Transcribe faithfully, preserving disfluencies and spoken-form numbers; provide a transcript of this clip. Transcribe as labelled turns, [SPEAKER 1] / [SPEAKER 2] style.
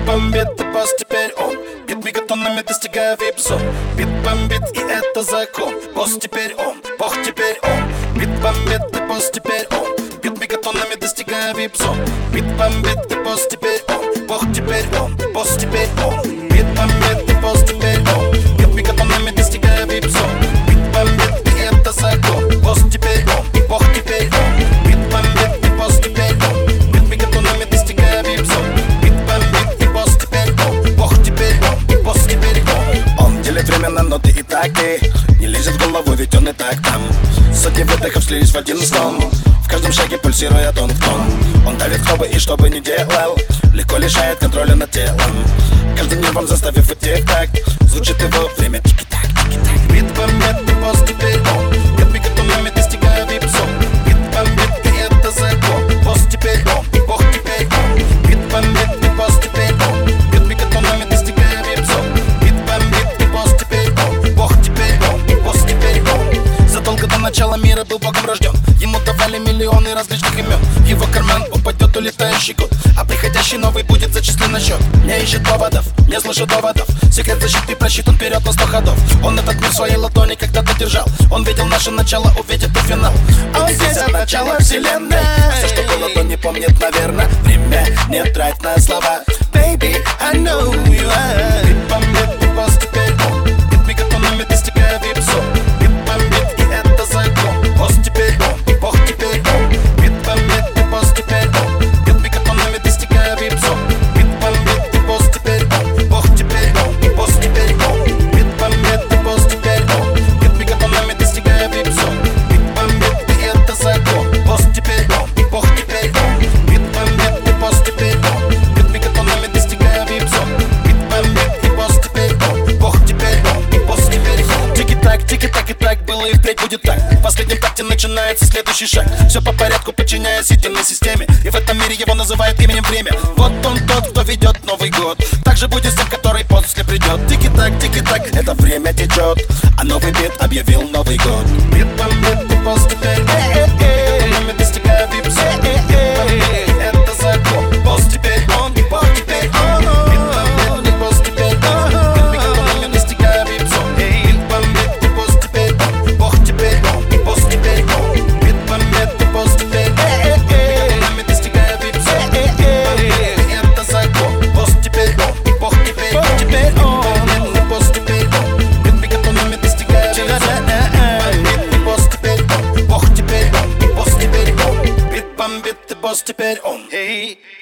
[SPEAKER 1] бомбит, и босс теперь он. Бит мегатоннами достигая вип-зон. Бит бомбит, и это закон. Босс теперь он, бог теперь он. Бит бомбит, и босс теперь он. Бит мегатоннами достигая вип-зон. Бит бомбит, и босс теперь он. Бог теперь он, босс теперь он. Бит бомбит, и босс теперь он. Бит мегатоннами достигая вип-зон. Бит бомбит, и это закон. Босс теперь он, бог теперь он. Бит бомбит, и босс теперь он. Бит мегатоннами достигая вип-зон. Бит бомбит, и босс теперь он. Бог теперь он, босс теперь он.
[SPEAKER 2] Он делит время на ноты и такты. Не лезет в голову, ведь он и так там. Сотни выдохов слились в один стон. В каждом шаге пульсируя тон в тон. Он давит кто бы и что бы ни делал. Легко лишает контроля над телом. Каждым нервом заставив идти в такт. Звучит его время тики-так, тики-так.
[SPEAKER 1] Бит бомбит, и босс теперь он. Бит мегатоннами достигая вип-зон. Бит бомбит, и это закон. Босс теперь он, бог теперь он. Бит бомбит, и босс теперь он. Бит мегатоннами достигая вип-зон. Бит бомбит, и босс теперь он. Бог теперь он, босс теперь он.
[SPEAKER 2] Задолго до начала мира был богом рожден. Ему давали миллионы различных имен. В его карман упадет улетающий год, а приходящий новый будет зачислен на счет. Не ищет поводов, не слышит доводов. Секрет защиты просчитан вперед на сто ходов. Он этот мир в своей ладони когда-то держал. Он видел наше начало, увидит и финал. Он здесь от начала вселенной. Все, что было, то не помнит, наверное. Время не трать на слова. Baby, I know you are.
[SPEAKER 1] Бит бомбит, и босс теперь он. Бит мегатоннами достигая вип-зон. Бит бомбит, и это закон. Босс теперь он, бог теперь он. Бит бомбит, и босс теперь он. Бит мегатоннами достигая вип-зон. Бит бомбит, и босс теперь он. Бог теперь он, босс теперь он. Бит бомбит, и босс теперь он. Бит мегатонами достигая вип-зон. Бит бомбит, и это закон. Босс теперь он, бог теперь он. Бит бомбит, и босс теперь он. Бит мегатонами достигая вип-зон. Бит бомбит, и босс теперь он. Бог теперь он, босс теперь он.
[SPEAKER 2] Тики-так, тики-так и так было и впредь будет так. В последнем такте начинается следующий шаг. Все по порядку, подчиняясь единой системе. И в этом мире его называют именем время. Вот он тот, кто ведет Новый год. Так же будет с тем, который после придет. Тики-так, тики-так, это время течет. А новый бит объявил Новый год.
[SPEAKER 1] Бит бомбит, и босс теперь он. Мегатонами достигая вип-зон. Бит бомбит, и это закон. Босс теперь он, бог теперь он. Бит бомбит, и босс теперь он. Бит мегатонами достигая вип-зон. Бит бомбит, и босс теперь он. Бог теперь он, босс теперь он. Бит бомбит, и босс теперь он. Бит мегатонами достигая вип-зон. Бит бомбит, и это закон. Босс теперь он, бог теперь он.
[SPEAKER 2] Теперь он.
[SPEAKER 1] Бит бомбит, и босс теперь он. Бит мегатонами достигая вип-зон. Бит бомбит, и босс теперь он. Бог теперь он, босс теперь он. Бит бомбит, и босс теперь он.
[SPEAKER 2] Эй.